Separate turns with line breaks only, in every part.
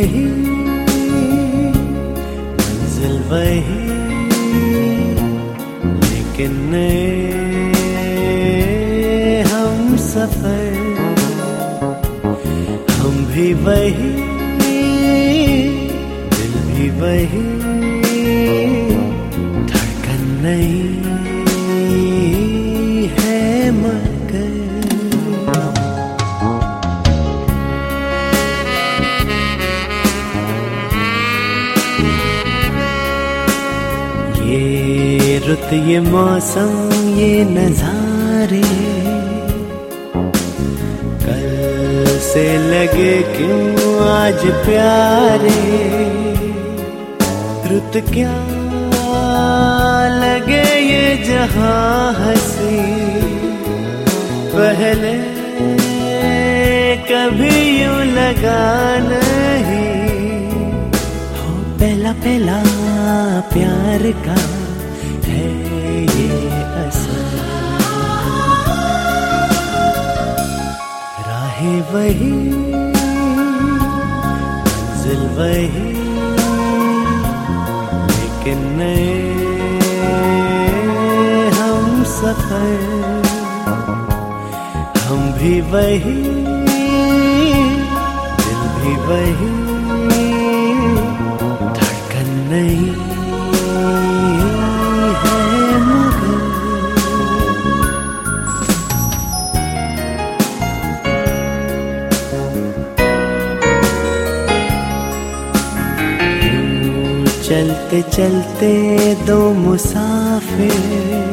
वही, मंजिल वही, लेकिन नए हम सफर। हम भी वही, दिल भी वही, धड़कन नहीं है मगर। ये रुत, ये मौसम, ये नजारे कल से लगे क्यों आज प्यारे। रुत क्या लगे ये जहां हंसी, पहले कभी यूं लगा नहीं। हो पहला पहला प्यार का है ये असर। राहें वही, मंजिल वही, लेकिन नए हम सफर। हम भी वही, दिल भी वही, धड़कन नहीं है मगर। चलते चलते दो मुसाफिर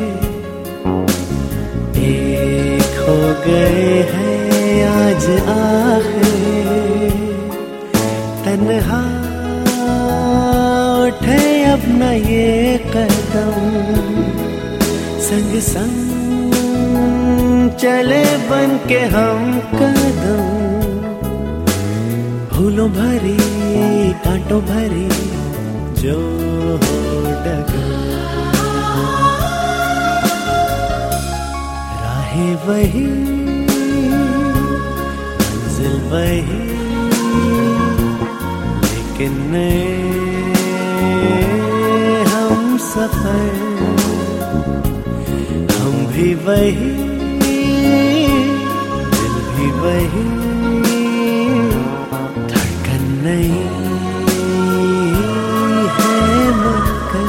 एक हो गए हैं आज आखिर। तन्हा उठे अब न ये कदम, संग संग चले बन के हम कदम। भूलों भरी कांटों भरी जो हो डगर। राहें वही, मंजिल वही, लेकिन नए हम सफर। हम भी वही, दिल भी वही, धड़कन नहीं है मगर।